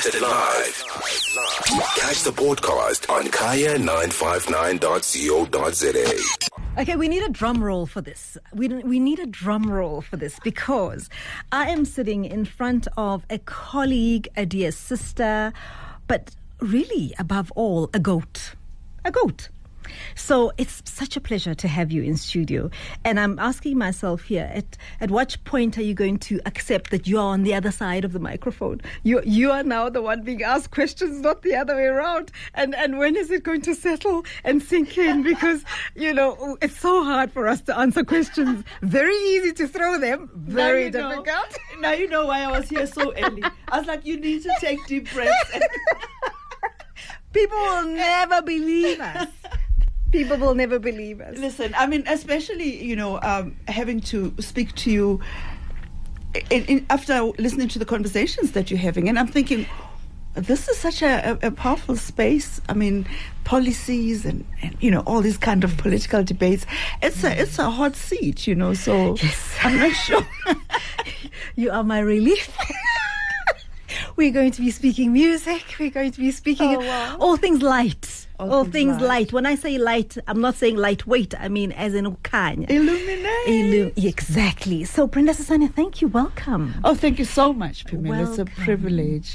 Broadcasted live. Catch the podcast on kaya959.co.za. Okay, we need a drum roll for this. We need a drum roll for this because I am sitting in front of a colleague, a dear sister, but really, above all, a goat. A goat. So it's such a pleasure to have you in studio. And I'm asking myself here, at what point are you going to accept that you are on the other side of the microphone? You are now the one being asked questions, not the other way around. And when is it going to settle and sink in? Because, it's so hard for us to answer questions. Very easy to throw them. Very difficult. Now you know why I was here so early. I was like, you need to take deep breaths. People will never believe us. People will never believe us. Listen, I mean, especially, having to speak to you after listening to the conversations that you're having. And I'm thinking, this is such a powerful space. I mean, policies and all these kind of political debates. It's a hot seat, so yes. I'm not sure. You are my relief. We're going to be speaking music. We're going to be speaking all things light. All things light. When I say light, I'm not saying lightweight. I mean as in ukanya. Illuminate. Exactly. So, Brenda Sisania, thank you. Welcome. Oh, thank you so much, Pamela. It's a privilege.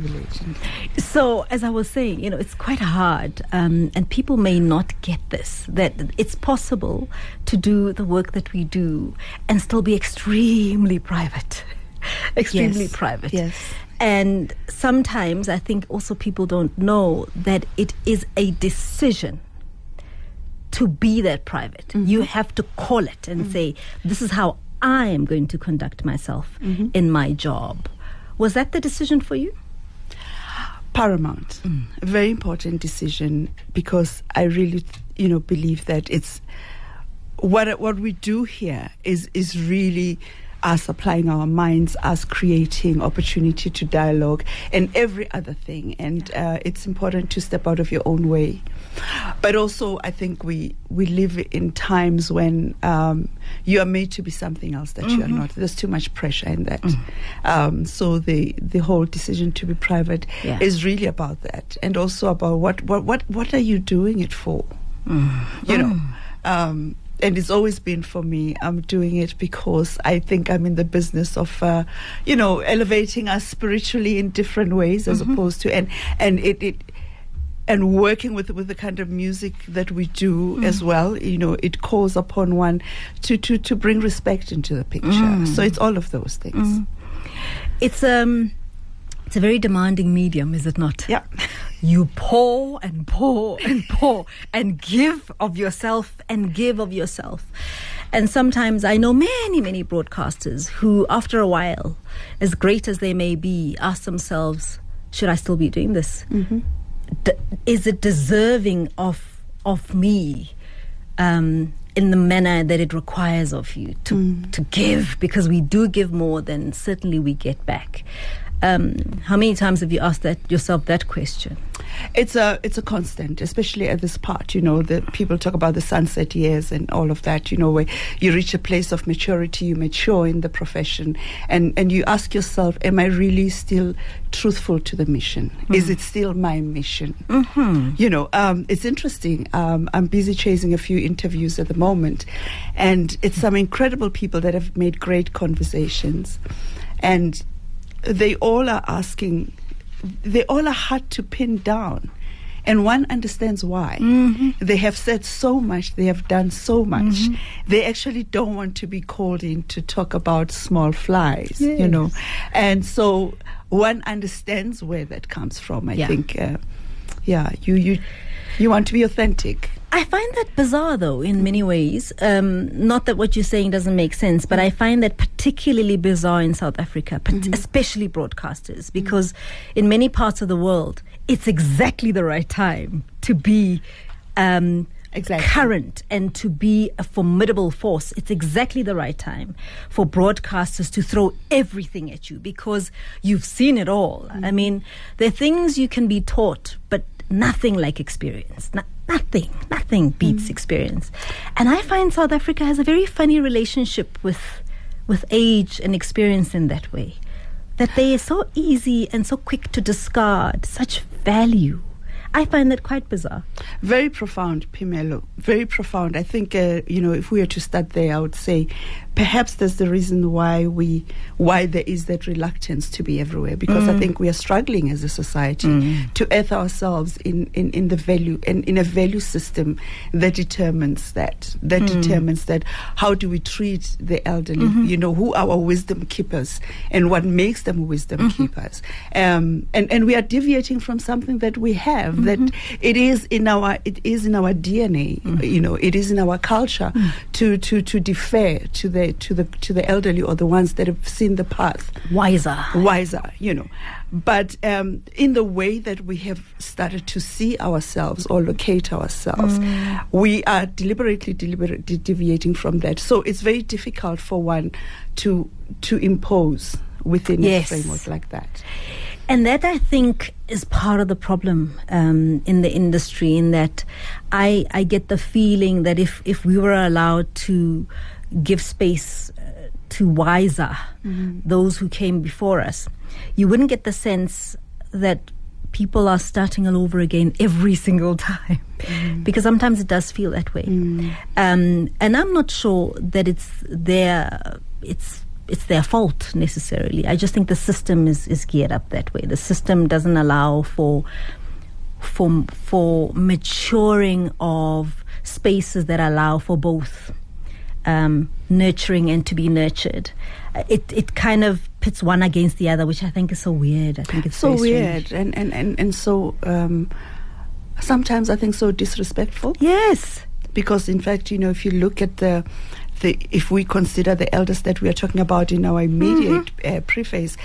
So, as I was saying, it's quite hard, and people may not get this, that it's possible to do the work that we do and still be extremely private. Extremely private. Yes. And sometimes I think also people don't know that it is a decision to be that private. Mm-hmm. You have to call it and say, this is how I am going to conduct myself in my job. Was that the decision for you? Paramount. A very important decision, because I really, believe that it's what we do here is really us applying our minds, us creating opportunity to dialogue and every other thing. And it's important to step out of your own way. But also, I think we live in times when you are made to be something else that you are not. There's too much pressure in that. So the whole decision to be private is really about that. And also about what are you doing it for? And it's always been for me, I'm doing it because I think I'm in the business of, elevating us spiritually in different ways, as opposed to, and working with the kind of music that we do as well. It calls upon one to bring respect into the picture. So it's all of those things. It's a very demanding medium, is it not? Yeah. You pour and pour and pour and give of yourself and give of yourself. And sometimes I know many, many broadcasters who, after a while, as great as they may be, ask themselves, should I still be doing this? Is it deserving of me in the manner that it requires of you to give? Because we do give more than certainly we get back. How many times have you asked yourself that question? It's a constant, especially at this part. The people talk about the sunset years and all of that. Where you reach a place of maturity, you mature in the profession, and you ask yourself, am I really still truthful to the mission? Is it still my mission? It's interesting. I'm busy chasing a few interviews at the moment, and it's some incredible people that have made great conversations, and they all are asking, they all are hard to pin down. And one understands why. They have said so much, they have done so much. They actually don't want to be called in to talk about small flies, And so one understands where that comes from. I think, you want to be authentic. I find that bizarre, though, in many ways. Not that what you're saying doesn't make sense, but I find that particularly bizarre in South Africa, especially broadcasters, because in many parts of the world, it's exactly the right time to be current and to be a formidable force. It's exactly the right time for broadcasters to throw everything at you, because you've seen it all. I mean, there are things you can be taught, but nothing like experience. Nothing beats experience. And I find South Africa has a very funny relationship with age and experience in that way. that they are so easy and so quick to discard such value. I find that quite bizarre. Very profound, Phemelo. Very profound. I think, if we were to start there, I would say perhaps that's the reason why there is that reluctance to be everywhere, because I think we are struggling as a society to earth ourselves in the value and in a value system that determines that how do we treat the elderly, who are our wisdom keepers and what makes them wisdom keepers. And we are deviating from something that we have, that it is in our DNA, it is in our culture to defer to the elderly, or the ones that have seen the path wiser, but in the way that we have started to see ourselves or locate ourselves, we are deliberately deviating from that. So it's very difficult for one to impose within a framework like that. And that, I think, is part of the problem in the industry, in that I get the feeling that if we were allowed to give space to wiser, those who came before us, you wouldn't get the sense that people are starting all over again every single time. Because sometimes it does feel that way. And I'm not sure that it's their fault necessarily. I just think the system is geared up that way. The system doesn't allow for maturing of spaces that allow for both nurturing and to be nurtured. It kind of pits one against the other, which I think is so weird. I think it's so very weird strange. and so sometimes I think so disrespectful. Yes, because in fact, if you look at if we consider the elders that we are talking about in our immediate preface,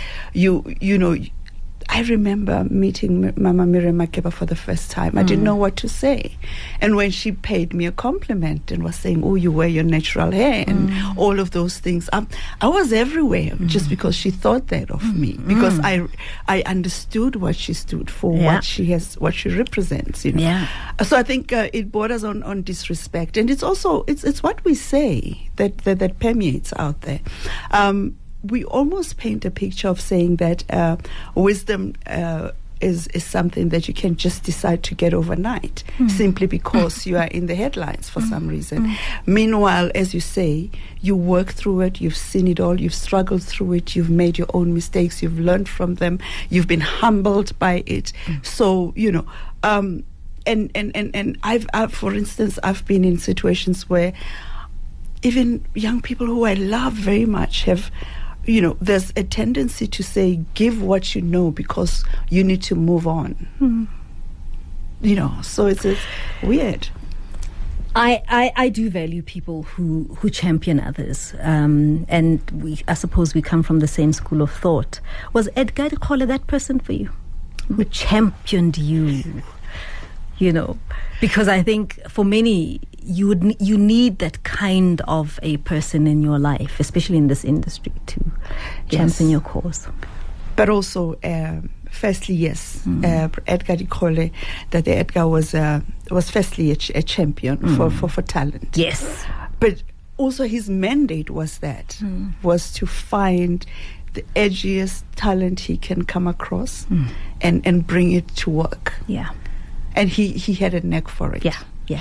I remember meeting Mama Miriam Makeba for the first time. I didn't know what to say. And when she paid me a compliment and was saying, "Oh, you wear your natural hair," and all of those things, I was everywhere just because she thought that of me, because I understood what she stood for, what she represents. So I think it borders on disrespect, and it's also it's what we say that permeates out there. We almost paint a picture of saying that wisdom is something that you can just decide to get overnight, simply because you are in the headlines for some reason. Meanwhile, as you say, you work through it, you've seen it all, you've struggled through it, you've made your own mistakes, you've learned from them, you've been humbled by it. So, and I've, for instance, I've been in situations where even young people who I love very much have, there's a tendency to say, give what you know because you need to move on. So it's weird. I do value people who champion others, and I suppose we come from the same school of thought. Was Edgar Dikole that person for you, who championed you? Because I think for many, you need that kind of a person in your life, especially in this industry, to champion your cause. But also, firstly, yes, Edgar Dikole, that Edgar was firstly a champion for talent. Yes, but also his mandate was was to find the edgiest talent he can come across and bring it to work. Yeah. And he had a knack for it.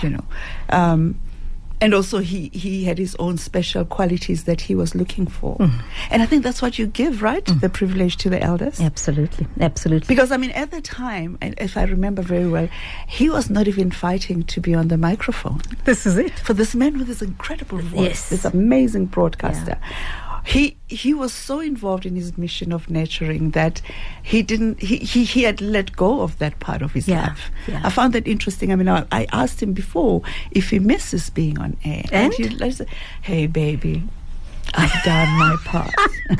And also he had his own special qualities that he was looking for. And I think that's what you give, right? The privilege to the elders. Absolutely. Because, at the time, and if I remember very well, he was not even fighting to be on the microphone. This is it. For this man with this incredible voice, this amazing broadcaster. He was so involved in his mission of nurturing that he had let go of that part of his life. I found that interesting. I asked him before if he misses being on air, and he said, "Hey baby, I've done my part."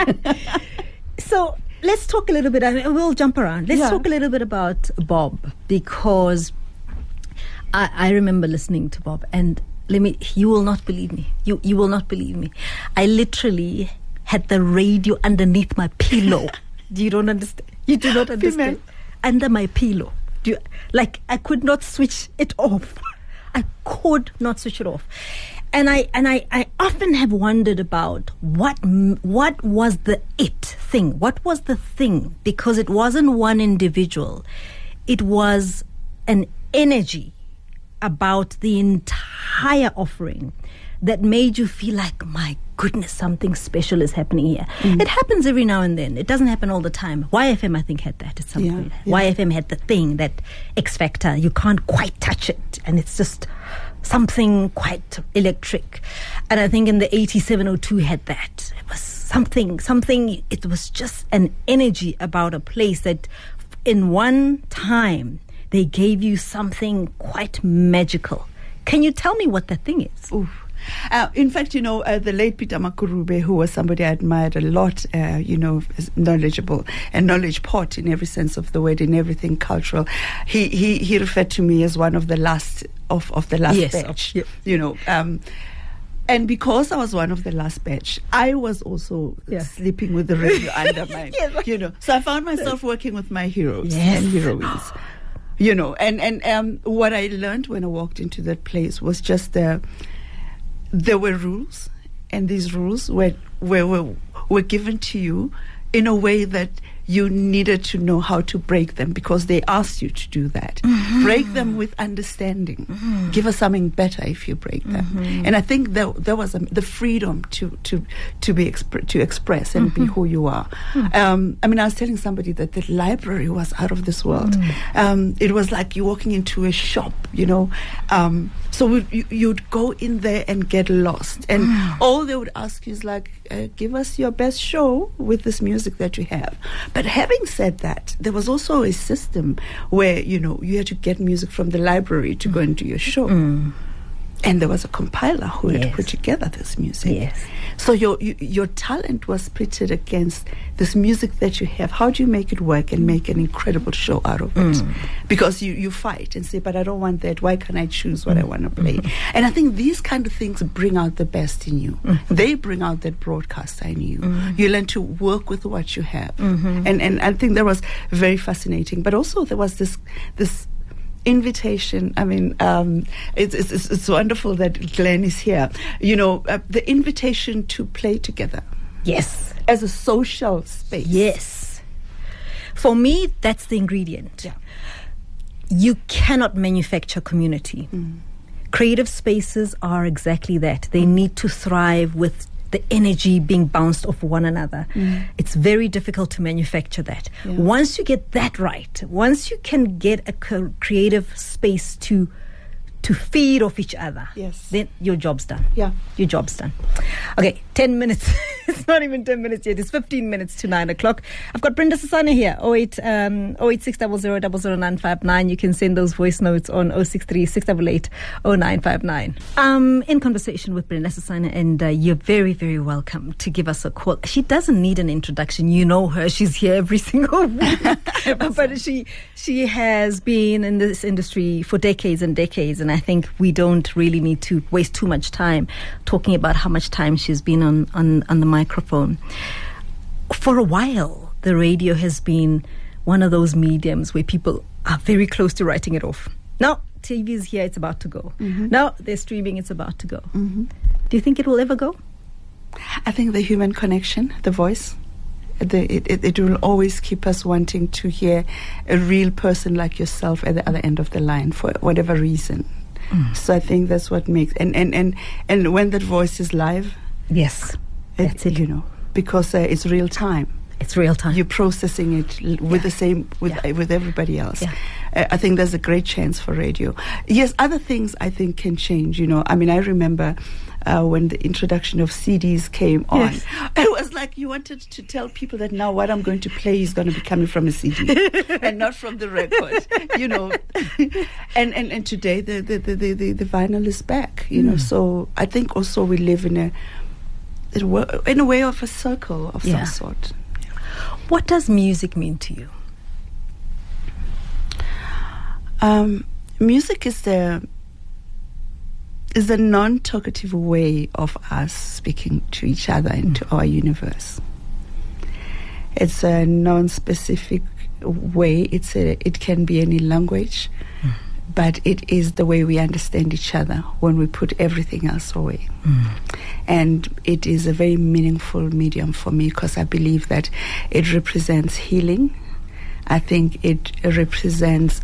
So let's talk a little bit. We'll jump around. Let's talk a little bit about Bob, because I remember listening to Bob, and you will not believe me. You will not believe me. I literally had the radio underneath my pillow. You don't understand. You do not understand. Under my pillow. I could not switch it off. I could not switch it off. I often have wondered about what was the it thing? What was the thing? Because it wasn't one individual. It was an energy about the entire offering that made you feel like, my goodness, something special is happening here. It happens every now and then. It doesn't happen all the time. YFM, I think, had that at some point. YFM had the thing, that X factor. You can't quite touch it. And it's just something quite electric. And I think in the 8702 had that. It was something, it was just an energy about a place that in one time they gave you something quite magical. Can you tell me what that thing is? Ooh. In fact, the late Peter Makurube, who was somebody I admired a lot, is knowledgeable and knowledge pot in every sense of the word, in everything cultural. He referred to me as one of the last of the last batch. And because I was one of the last batch, I was also sleeping with the radio under my, So I found myself working with my heroes and heroines. And what I learned when I walked into that place was just there were rules, and these rules were given to you in a way that you needed to know how to break them, because they asked you to do that. Break them with understanding. Give us something better if you break them. And I think there was the freedom to express and be who you are. I was telling somebody that the library was out of this world. It was like you're walking into a shop, so you'd go in there and get lost, and all they would ask you is like, give us your best show with this music that you have. But having said that, there was also a system where, you had to get music from the library to go and do your show. And there was a compiler who had put together this music. So your talent was pitted against this music that you have. How do you make it work and make an incredible show out of it? Because you fight and say, but I don't want that. Why can't I choose what I want to play? And I think these kind of things bring out the best in you. They bring out that broadcaster in you. You learn to work with what you have. And I think that was very fascinating. But also there was this invitation. It's wonderful that Glenn is here. The invitation to play together. Yes. As a social space. Yes. For me, that's the ingredient. You cannot manufacture community. Creative spaces are exactly that. They need to thrive with the energy being bounced off one another. It's very difficult to manufacture that. Once you get that right, once you can get a creative space to feed off each other, then your job's done. Your job's done. Okay, 10 minutes. It's not even 10 minutes yet. It's 15 minutes to 9 o'clock. I've got Brenda Sisane here, 08600000959. You can send those voice notes on 063-688-0959. In conversation with Brenda Sisane, and you're very, very welcome to give us a call. She doesn't need an introduction. You know her. She's here every single week. But she has been in this industry for decades and decades, and I think we don't really need to waste too much time talking about how much time she's been on the microphone. For a while, the radio has been one of those mediums where people are very close to writing it off. Now, TV is here, it's about to go. Now, they're streaming, it's about to go. Do you think it will ever go? I think the human connection, the voice, it will always keep us wanting to hear a real person like yourself at the other end of the line for whatever reason. So I think that's what makes and when that voice is live, that's it. Because it's real time. It's real time. You're processing it with the same with everybody else. I think there's a great chance for radio. Yes, other things I think can change. I remember when the introduction of CDs came on, it was like you wanted to tell people that now what I'm going to play is going to be coming from a CD and not from the record. And today the vinyl is back. So I think also we live in a way of a circle of some sort. What does music mean to you? Music is the non-talkative way of us speaking to each other and to our universe. It's a non-specific way. It can be any language, but it is the way we understand each other when we put everything else away. And it is a very meaningful medium for me because I believe that it represents healing. I think it represents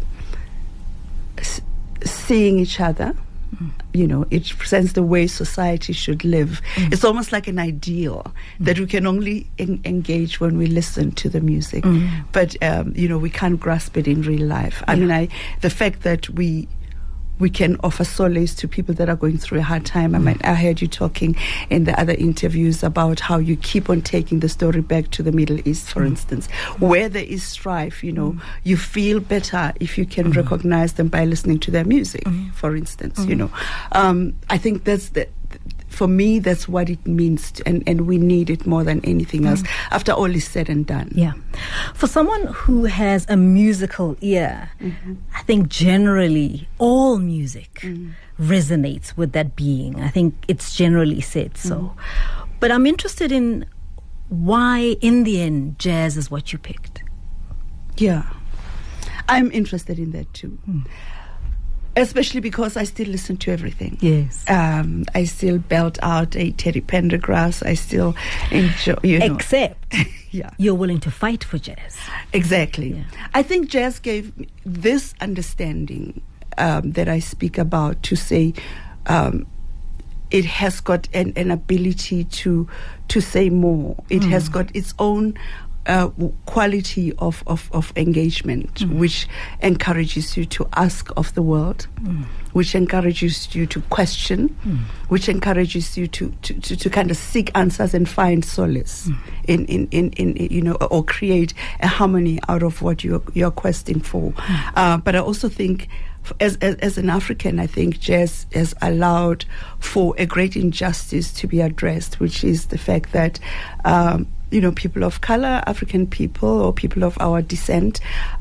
seeing each other. You know, it represents the way society should live. It's almost like an ideal that we can only engage when we listen to the music. But, you know, we can't grasp it in real life. I mean, the fact that we can offer solace to people that are going through a hard time. I mean, I heard you talking in the other interviews about how you keep on taking the story back to the Middle East, for instance, where there is strife. You know, you feel better if you can recognize them by listening to their music, for instance. You know, I think that's for me, that's what it means, and we need it more than anything else after all is said and done. Yeah. For someone who has a musical ear, I think generally all music resonates with that being. I think it's generally said so. But I'm interested in why, in the end, jazz is what you picked. Yeah. I'm interested in that too. Especially because I still listen to everything. Yes. I still belt out a Teddy Pendergrass. I still enjoy, you know. Except you're willing to fight for jazz. Exactly. Yeah. I think jazz gave me this understanding that I speak about to say it has got an ability to say more. It has got its own quality of engagement, which encourages you to ask of the world, which encourages you to question, which encourages you to kind of seek answers and find solace in you know, or create a harmony out of what you're questing for. But I also think, as an African, I think jazz has allowed for a great injustice to be addressed, which is the fact that you know, people of color, African people, or people of our descent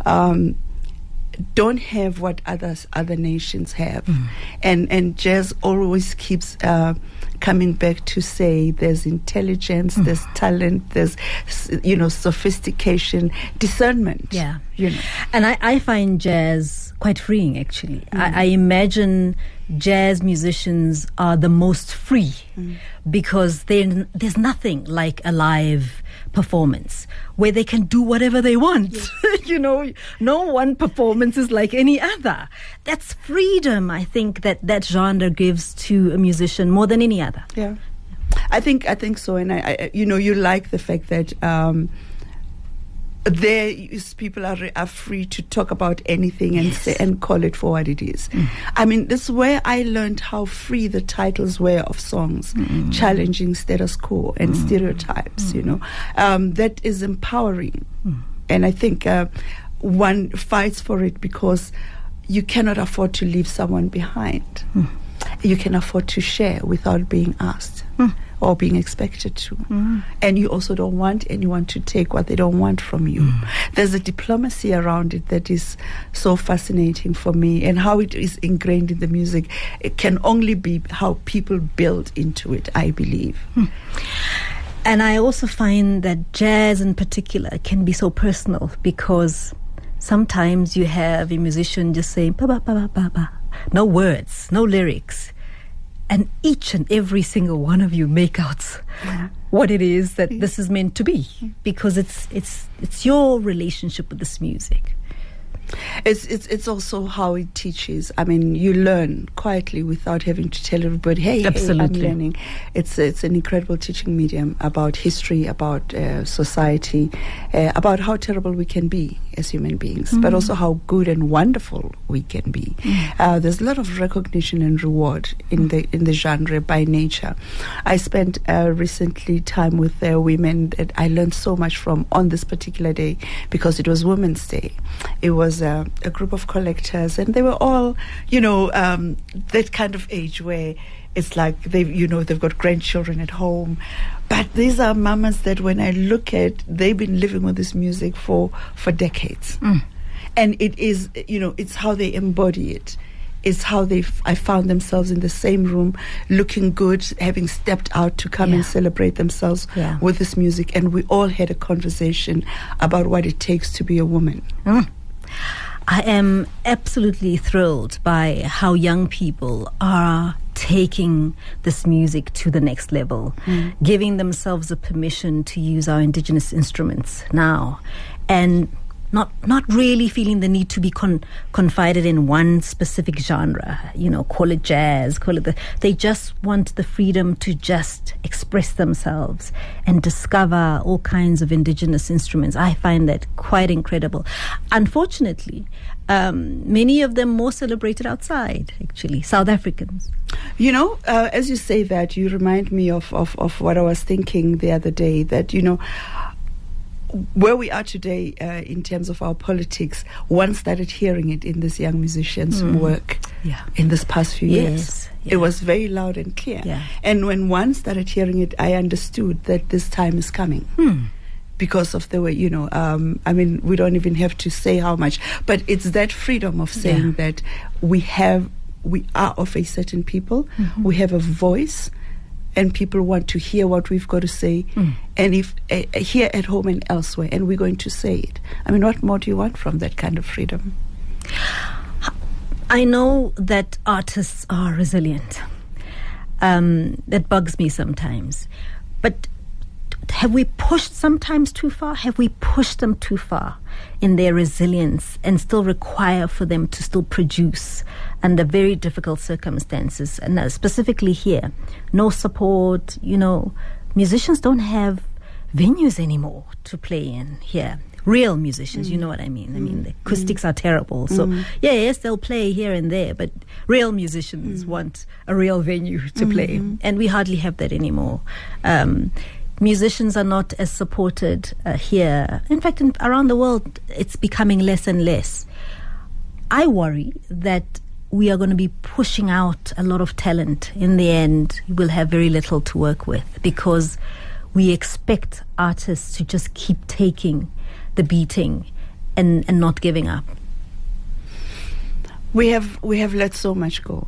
don't have what other nations have. And jazz always keeps coming back to say there's intelligence, there's talent, there's, you know, sophistication, discernment. Yeah. You know. And I find jazz quite freeing, actually. I imagine jazz musicians are the most free because there's nothing like a live performance where they can do whatever they want. Yes. You know, no one performance is like any other. That's freedom, I think, that genre gives to a musician more than any other. Yeah, I think so. And I you know, you like the fact that there is people are free to talk about anything and say and call it for what it is. I mean, this is where I learned how free the titles were of songs, challenging status quo and stereotypes. You know, that is empowering, and I think one fights for it because you cannot afford to leave someone behind. You can afford to share without being asked. Or being expected to. And you also don't want anyone to take what they don't want from you. There's a diplomacy around it that is so fascinating for me, and how it is ingrained in the music. It can only be how people build into it, I believe. And I also find that jazz in particular can be so personal, because sometimes you have a musician just saying ba ba ba ba ba ba, no words, no lyrics. And each and every single one of you make out what it is that this is meant to be, because it's your relationship with this music. It's also how it teaches. I mean, you learn quietly without having to tell everybody, hey, Absolutely. I'm learning. It's an incredible teaching medium about history, about society, about how terrible we can be as human beings, but also how good and wonderful we can be. There's a lot of recognition and reward in the genre by nature. I spent recently time with women that I learned so much from on this particular day, because it was Women's Day. It was a group of collectors, and they were all, you know, that kind of age where it's like they've got grandchildren at home. But these are mamas that when I look at, they've been living with this music for decades. And it is, you know, it's how they embody it. It's how I found themselves in the same room, looking good, having stepped out to come and celebrate themselves with this music. And we all had a conversation about what it takes to be a woman. I am absolutely thrilled by how young people are taking this music to the next level, giving themselves a permission to use our indigenous instruments now, and not really feeling the need to be confided in one specific genre, call it jazz, they just want the freedom to just express themselves and discover all kinds of indigenous instruments. I find that quite incredible. Unfortunately, many of them more celebrated outside, actually, South Africans. As you say that, you remind me of what I was thinking the other day, that, where we are today in terms of our politics, one started hearing it in this young musician's work in this past few years. It was very loud and clear. Yeah. And when one started hearing it, I understood that this time is coming. Because of the way, we don't even have to say how much, but it's that freedom of saying that we are of a certain people, we have a voice, and people want to hear what we've got to say, and if here at home and elsewhere, and we're going to say it. What more do you want from that kind of freedom? I know that artists are resilient. That bugs me sometimes. But have we pushed sometimes too far? Have we pushed them too far in their resilience and still require for them to still produce under very difficult circumstances? And specifically here, no support, musicians don't have venues anymore to play in here. Real musicians, you know what I mean? The acoustics are terrible. So, yes, they'll play here and there, but real musicians want a real venue to play. And we hardly have that anymore. Musicians are not as supported here. In fact, around the world, it's becoming less and less. I worry that we are going to be pushing out a lot of talent. In the end, we'll have very little to work with because we expect artists to just keep taking the beating and not giving up. We have let so much go.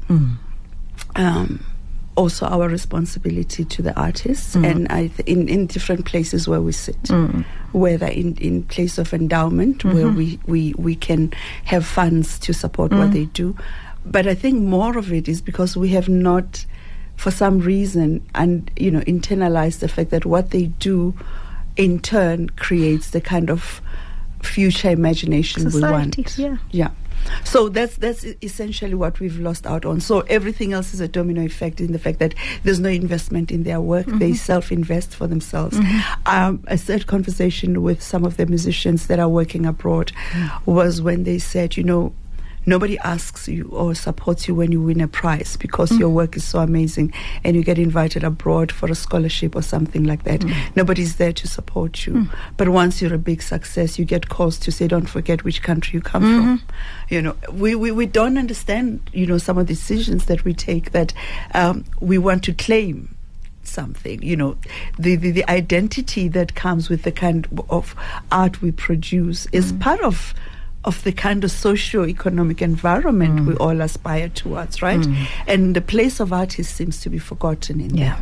Also our responsibility to the artists, and in different places where we sit, whether in place of endowment where we can have funds to support what they do, but I think more of it is because we have not, for some reason, internalized the fact that what they do in turn creates the kind of future imagination society, we want. Yeah. So that's essentially what we've lost out on. So everything else is a domino effect in the fact that there's no investment in their work. They self-invest for themselves. A third conversation with some of the musicians that are working abroad was when they said, nobody asks you or supports you when you win a prize because your work is so amazing and you get invited abroad for a scholarship or something like that. Nobody's there to support you. But once you're a big success, you get calls to say, don't forget which country you come from. We don't understand, some of the decisions that we take, that we want to claim something, the identity that comes with the kind of art we produce is part of the kind of socio-economic environment we all aspire towards, right? And the place of artists seems to be forgotten in there.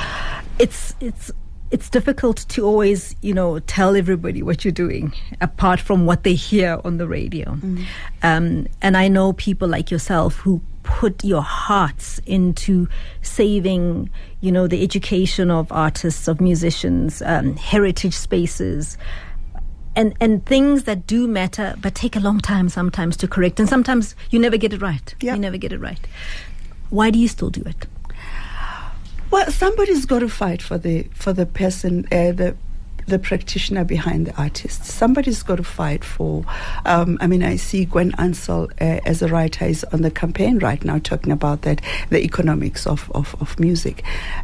It's difficult to always, tell everybody what you're doing, apart from what they hear on the radio. And I know people like yourself who put your hearts into saving, the education of artists, of musicians, heritage spaces, and things that do matter, but take a long time sometimes to correct. And sometimes you never get it right. You never get it right. Why do you still do it? Well, somebody's got to fight for the person, the practitioner behind the artist. Somebody's got to fight for. I see Gwen Ansell as a writer is on the campaign right now talking about that, the economics of music.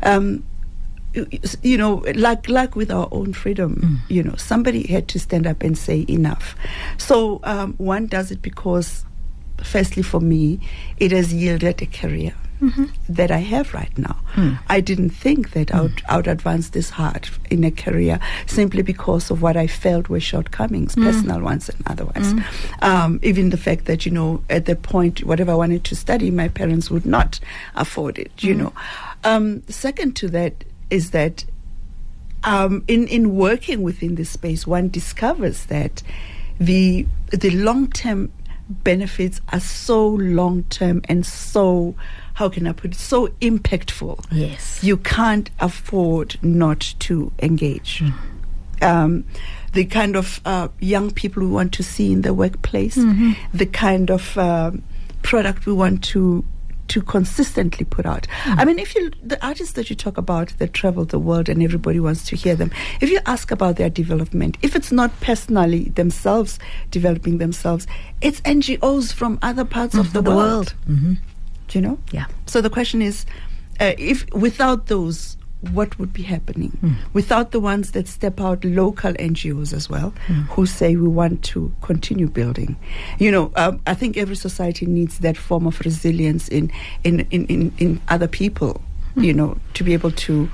Like with our own freedom, somebody had to stand up and say enough. So one does it because, firstly, for me, it has yielded a career that I have right now. I didn't think that I would advance this hard in a career simply because of what I felt were shortcomings, personal ones and otherwise. Even the fact that, at the point, whatever I wanted to study, my parents would not afford it, Second to that is that in working within this space, one discovers that the long-term benefits are so long-term and so, how can I put it, so impactful. Yes. You can't afford not to engage. The kind of young people we want to see in the workplace, the kind of product we want to consistently put out. I mean, the artists that you talk about that travel the world and everybody wants to hear them, if you ask about their development, if it's not personally themselves developing themselves, it's NGOs from other parts of the world. Do you know? Yeah. So the question is, if without those, what would be happening? Without the ones that step out, local NGOs as well, who say we want to continue building. You know, I think every society needs that form of resilience in other people, you know, to be able to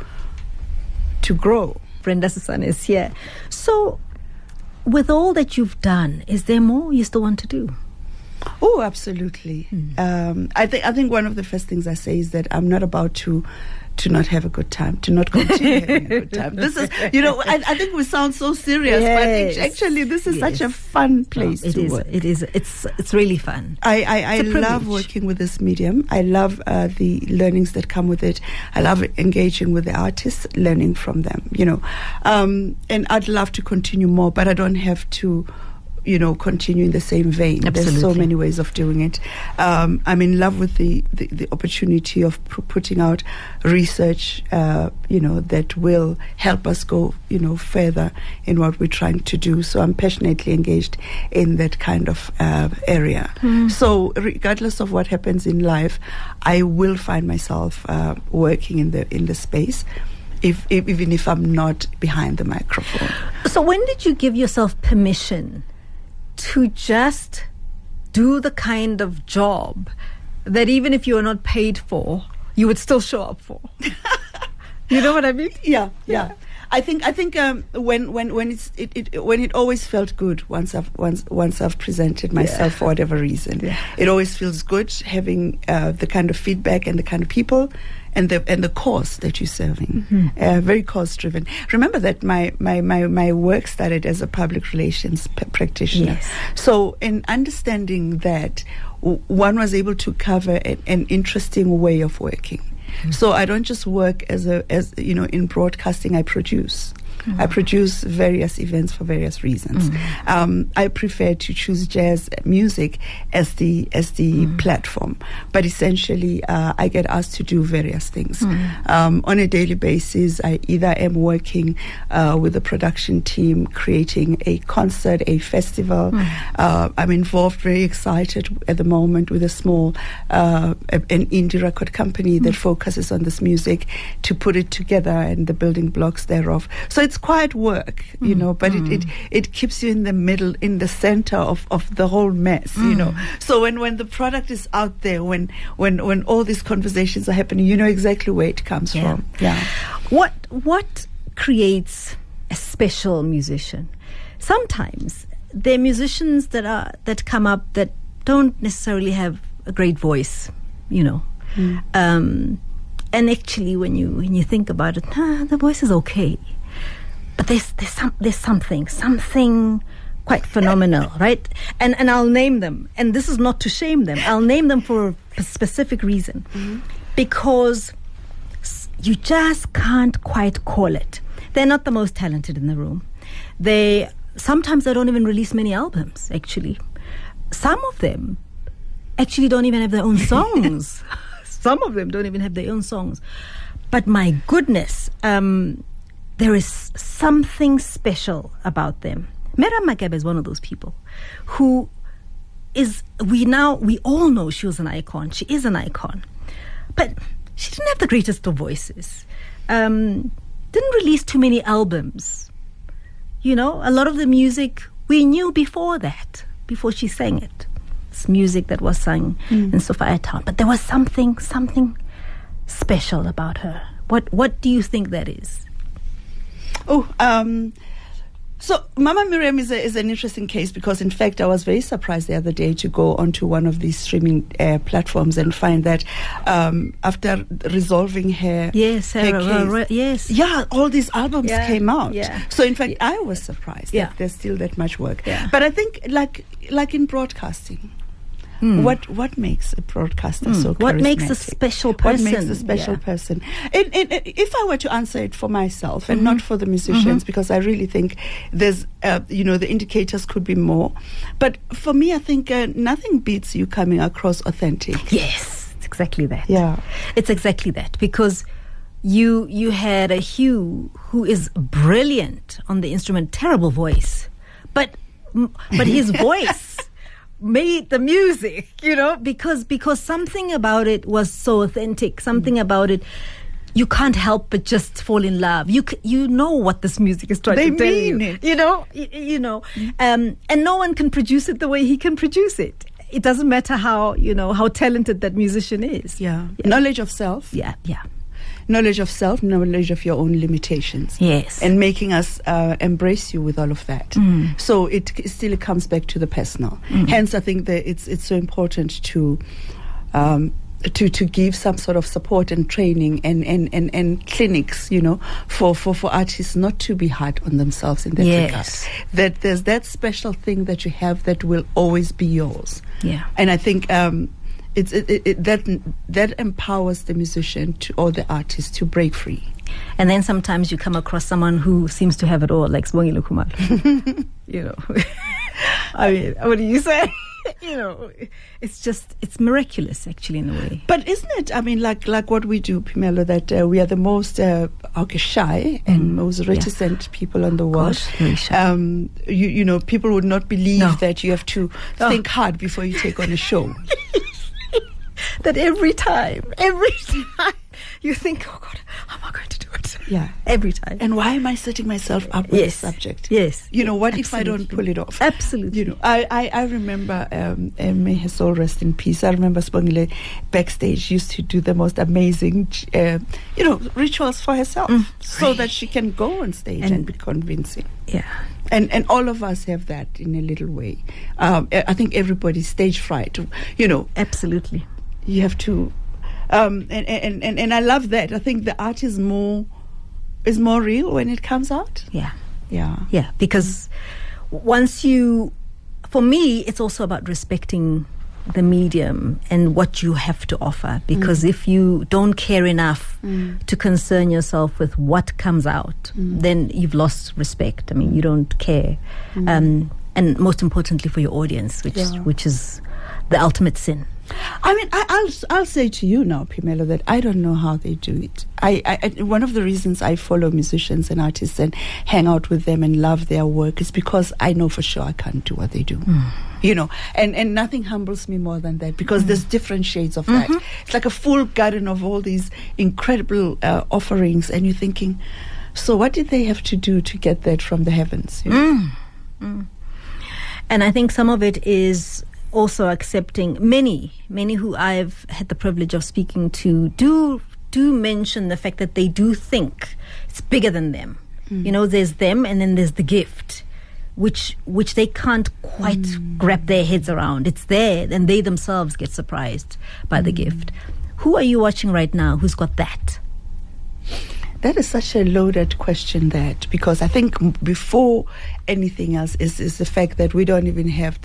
grow. Brenda Susana is here. So, with all that you've done, is there more you still want to do? Oh, absolutely. I think one of the first things I say is that I'm not about to not have a good time, to not continue having a good time. This is, you know, I think we sound so serious, but actually this is such a fun place to work. It is. It's really fun. I love working with this medium. I love the learnings that come with it. I love engaging with the artists, learning from them, you know. And I'd love to continue more, but I don't have to, you know, continue in the same vein. Absolutely. There's so many ways of doing it. I'm in love with the opportunity of putting out research, you know, that will help us go, you know, further in what we're trying to do. So I'm passionately engaged in that kind of area. So regardless of what happens in life, I will find myself working in the space. Even if I'm not behind the microphone. So when did you give yourself permission to just do the kind of job that even if you were not paid for, you would still show up for? You know what I mean? Yeah. I think when it always felt good once I've presented myself for whatever reason. Yeah. It always feels good having the kind of feedback and the kind of people and the cause that you're serving. Very cause driven. Remember that my work started as a public relations practitioner. Yes. So in understanding that, one was able to cover an interesting way of working. So I don't just work as you know, in broadcasting. I produce. I produce various events for various reasons. I prefer to choose jazz music as the platform, but essentially I get asked to do various things on a daily basis. I either am working with the production team, creating a concert, a festival. I'm involved, very excited at the moment, with a small an indie record company that focuses on this music to put it together and the building blocks thereof. So it's quiet work, you know, but it keeps you in the middle, in the center of the whole mess, you know. So when the product is out there, when all these conversations are happening, you know exactly where it comes from. Yeah. What creates a special musician? Sometimes there are musicians that come up that don't necessarily have a great voice, you know. And actually, when you think about it, the voice is okay. But there's something quite phenomenal, right? And I'll name them. And this is not to shame them. I'll name them for a specific reason. Because you just can't quite call it. They're not the most talented in the room. Sometimes they don't even release many albums, actually. Some of them actually don't even have their own songs. Some of them don't even have their own songs. But my goodness, there is something special about them. Miriam Makeba is one of those people who is, we all know she was an icon. She is an icon. But she didn't have the greatest of voices. Didn't release too many albums. You know, a lot of the music we knew before before she sang it. It's music that was sung in Sophiatown. But there was something special about her. What do you think that is? So Mama Miriam is an interesting case, because in fact I was very surprised the other day to go onto one of these streaming platforms and find that after resolving her case, all these albums came out. So in fact I was surprised that there's still that much work. But I think like in broadcasting, What makes a broadcaster so charismatic? What makes a special person? What makes a special person? If I were to answer it for myself and not for the musicians, because I really think there's, the indicators could be more. But for me, I think nothing beats you coming across authentic. Yes, it's exactly that. Yeah. It's exactly that, because you had a Hugh who is brilliant on the instrument, terrible voice, but his voice made the music, because something about it was so authentic. Something about it, you can't help but just fall in love. You know what this music is trying to tell you. It. And no one can produce it the way he can produce it. It doesn't matter how talented that musician is. Yeah. Knowledge of self. Yeah. Knowledge of self, knowledge of your own limitations. Yes. And making us embrace you with all of that. So it still comes back to the personal. Hence, I think that it's so important to give some sort of support and training and clinics, for artists not to be hard on themselves in that regard. That there's that special thing that you have that will always be yours. Yeah. And I think that empowers the musician or the artist to break free. And then sometimes you come across someone who seems to have it all, like Sibongile Khumalo. I mean, what do you say? It's miraculous, actually, in a way. But isn't it? I mean, like what we do, Phemelo, that we are the most shy and most reticent people in the world. Gosh, very shy. People would not believe that you have to think hard before you take on a show. That every time you think, oh God, how am I going to do it? Yeah. Every time. And why am I setting myself up with this subject? Yes. What Absolutely. if I don't pull it off? Absolutely. I remember, may her soul rest in peace, I remember Sibongile backstage used to do the most amazing, rituals for herself so that she can go on stage and be convincing. Yeah. And all of us have that in a little way. I think everybody's stage fright, Absolutely. You have to, and I love that. I think the art is more real when it comes out. Yeah. Because for me, it's also about respecting the medium and what you have to offer. Because if you don't care enough to concern yourself with what comes out, then you've lost respect. I mean, you don't care. And most importantly for your audience, which is the ultimate sin. I mean, I'll say to you now, Phemelo, that I don't know how they do it. I one of the reasons I follow musicians and artists and hang out with them and love their work is because I know for sure I can't do what they do. And nothing humbles me more than that, because there's different shades of that. It's like a full garden of all these incredible offerings, and you're thinking, so what did they have to do to get that from the heavens? And I think some of it is also accepting. Many who I've had the privilege of speaking to do mention the fact that they do think it's bigger than them. There's them, and then there's the gift, which they can't quite wrap their heads around. It's there, and they themselves get surprised by the gift. Who are you watching right now who's got that? That is such a loaded question, because I think before anything else is the fact that we don't even have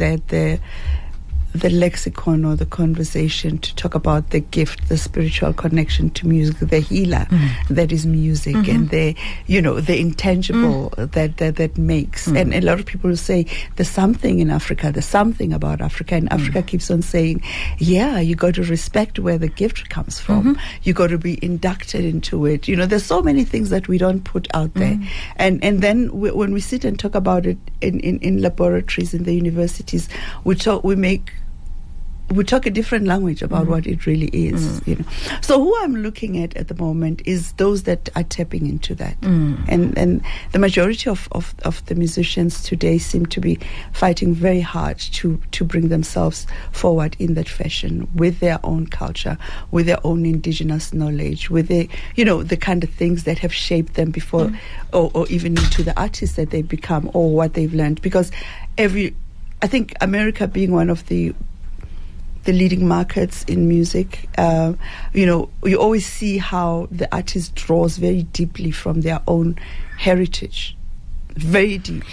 the lexicon or the conversation to talk about the gift, the spiritual connection to music, the healer that is music, and the intangible that makes. And a lot of people say there's something in Africa, there's something about Africa, and Africa keeps on saying, you got to respect where the gift comes from. You got to be inducted into it. There's so many things that we don't put out there. And then when we sit and talk about it in laboratories, in the universities, we talk a different language about what it really is. So who I'm looking at the moment is those that are tapping into that. And the majority of the musicians today seem to be fighting very hard to bring themselves forward in that fashion, with their own culture, with their own indigenous knowledge, with the kind of things that have shaped them before, or even into the artists that they become, or what they've learned. Because I think America being one of the leading markets in music, you always see how the artist draws very deeply from their own heritage, very deeply.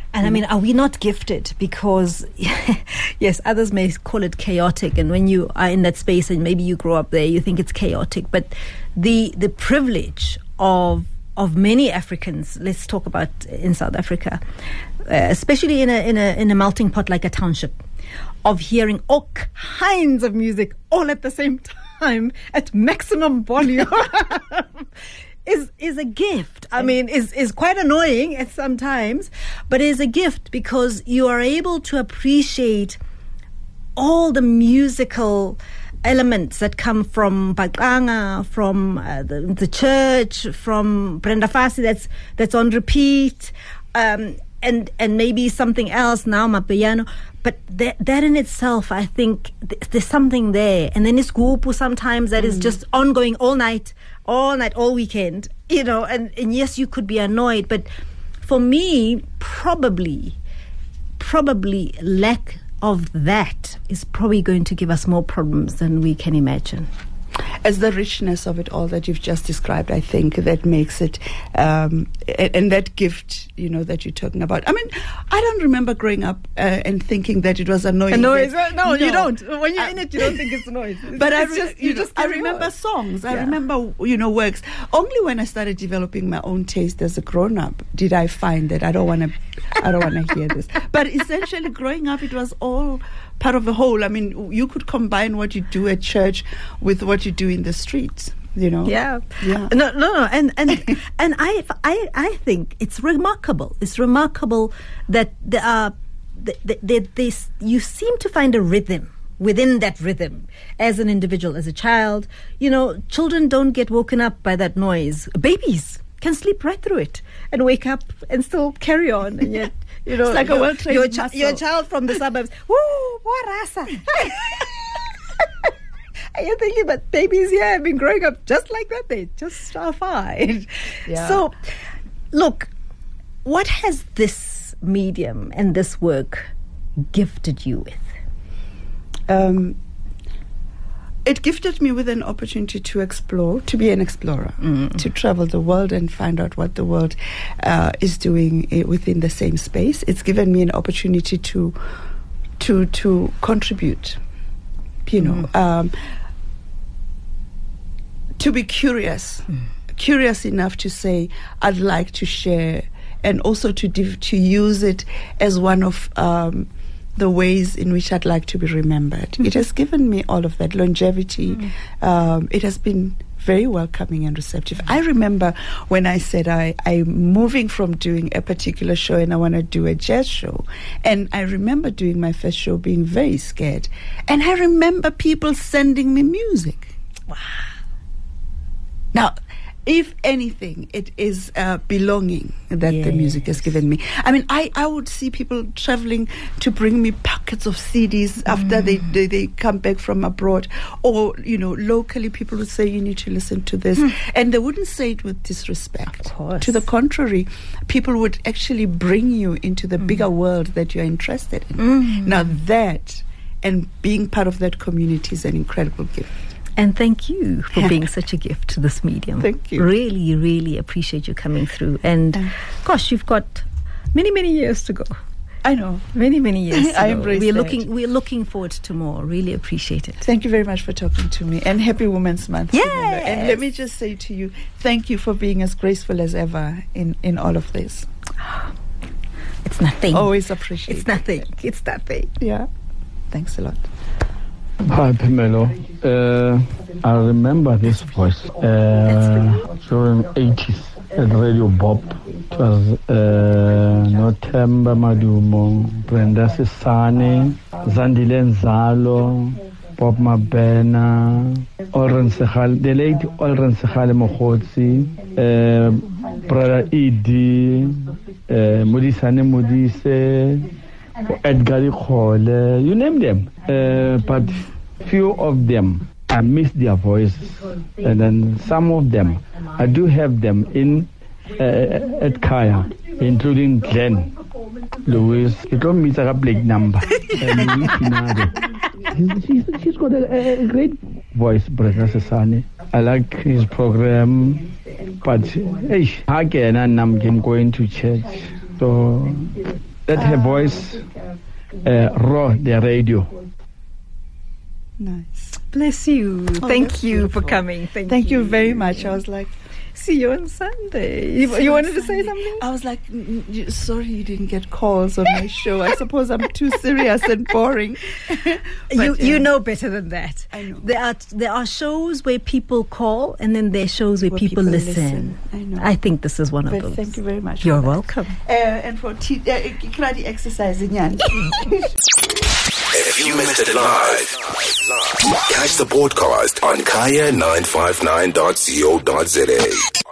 And I mean, are we not gifted? Because, yes, others may call it chaotic. And when you are in that space and maybe you grow up there, you think it's chaotic. But the privilege of many Africans, let's talk about in South Africa, especially in a melting pot like a township, of hearing all kinds of music all at the same time at maximum volume. Is a gift. I mean, is quite annoying at some times, but is a gift because you are able to appreciate all the musical elements that come from Baqanga, from the church, from Brenda Fassie that's on repeat, and maybe something else now, Mapiano. But that in itself, I think there's something there. And then it's Gupu sometimes that is just ongoing all night, all weekend, and yes, you could be annoyed. But for me, probably lack of that is probably going to give us more problems than we can imagine. As the richness of it all that you've just described, I think that makes it, and that gift, that you're talking about. I mean, I don't remember growing up and thinking that it was annoying. A noise? No, you don't. When you're in it, you don't think it's a noise. But I remember songs. I remember, works. Only when I started developing my own taste as a grown-up did I find that I don't want to hear this. But essentially, growing up, it was all part of the whole. I mean, you could combine what you do at church with what you do in the streets. Yeah. No, and I think it's remarkable. It's remarkable that there are you seem to find a rhythm within that rhythm as an individual, as a child. Children don't get woken up by that noise. Babies can sleep right through it and wake up and still carry on, and yet. It's like a well-trained muscle. Your child from the suburbs, woo, what rasa? And you're thinking, but babies here have been growing up just like that. They just are fine. Yeah. So, look, what has this medium and this work gifted you with? It gifted me with an opportunity to explore, to be an explorer, to travel the world and find out what the world is doing within the same space. It's given me an opportunity to contribute, to be curious enough to say, I'd like to share, and also to use it as one of the ways in which I'd like to be remembered. It has given me all of that longevity. It has been very welcoming and receptive. I remember when I said I'm moving from doing a particular show and I want to do a jazz show. And I remember doing my first show being very scared. And I remember people sending me music. Wow. Now, if anything, it is belonging that the music has given me. I mean, I would see people traveling to bring me packets of CDs after they come back from abroad. Or, locally people would say, you need to listen to this. And they wouldn't say it with disrespect. Of course. To the contrary, people would actually bring you into the bigger world that you're interested in. Now that, and being part of that community is an incredible gift. And thank you for being such a gift to this medium. Thank you. Really, really appreciate you coming through. And gosh, you've got many, many years to go. I know. Many, many years to I go. embrace that. We're looking forward to more. Really appreciate it. Thank you very much for talking to me. And happy Women's Month. Yes. Remember. And let me just say to you, thank you for being as graceful as ever in all of this. It's nothing. Always appreciate It's nothing. It's nothing. Yeah. Thanks a lot. Hi, Pamelo. I remember this voice during 80s at Radio Bob. It was Nothemba Madumo, Brenda Sisane, Zandile Nzalo, Bob Mabena, the late Olren Sehale Mokhotsi, Brother Idi, Modisane Modise, Edgar Khole, you name them. But few of them, I miss their voices. And then some of them, I do have them in at Kaya, including Glenn, Louis. You don't miss a big number. He's got a great voice, Brother Sesane. I like his program, but again, I'm going to church. So Let her voice roar the radio. Nice. Bless you. Oh, Thank that's you for beautiful. coming. Thank you very much. I was like, See you on Sunday. You wanted to say something? I was like, sorry you didn't get calls on my show. I suppose I'm too serious and boring. You know better than that. I know. There are shows where people call, and then there are shows where people listen. I know. I think this is one of But those. thank you very much. You're for that. welcome. And for karate exercise in Yan. If you missed it live, catch the podcast on kaya959.co.za.